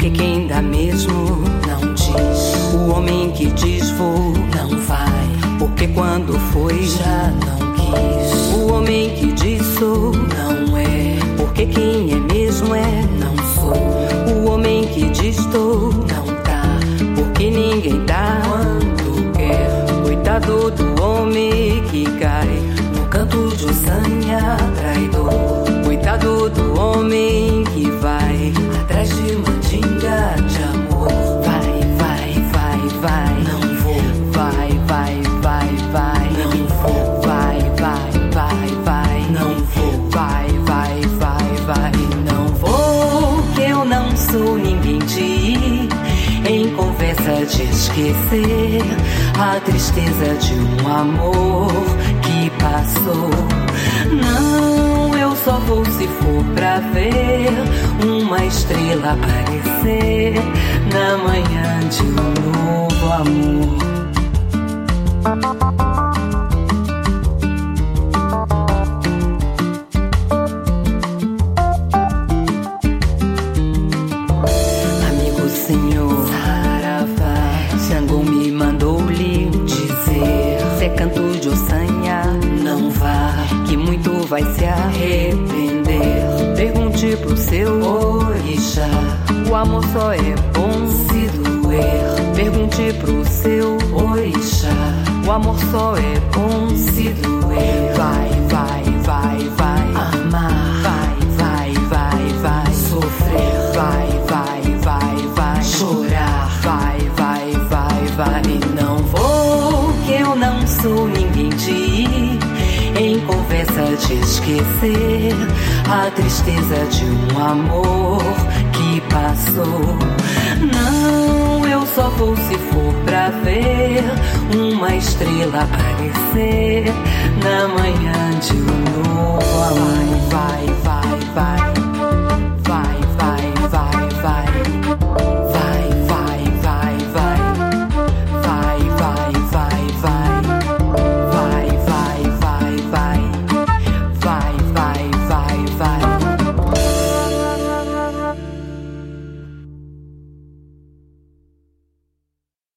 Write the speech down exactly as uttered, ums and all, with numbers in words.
Porque quem dá mesmo não diz. O homem que diz vou não vai. Porque quando foi já não quis. O homem que diz sou não é. Porque quem é mesmo é não sou. O homem que diz estou não tá. Porque ninguém dá quando quer. Coitado do homem que cai no canto de ossanha traidor. Coitado do homem que vai atrás de mandinga de amor. Vai, vai, vai, vai, não vou. Vai, vai, vai, vai, não vou. Vai, vai, vai, vai, não vou. Vai, vai, vai, vai, não vou. Que eu não sou ninguém de ir em conversa de esquecer a tristeza de um amor que passou. Não, eu só vou se for pra ver uma estrela aparecer na manhã de um novo amor. Amigo senhor Saravá, Xangô me mandou-lhe dizer: se canto de ossanha, não vá, que muito vai se arrepender. Pergunte pro seu orixá, o amor só é bom se doer. Pergunte pro seu orixá, o amor só é bom se doer. Vai, vai, vai, vai amar. Vai, vai, vai, vai sofrer. Vai, vai, vai, vai chorar. Vai, vai, vai, vai. Não vou, que eu não sou ninguém de ir em conversa de esquecer a tristeza de um amor que passou. Não, eu só vou se for pra ver uma estrela aparecer na manhã de um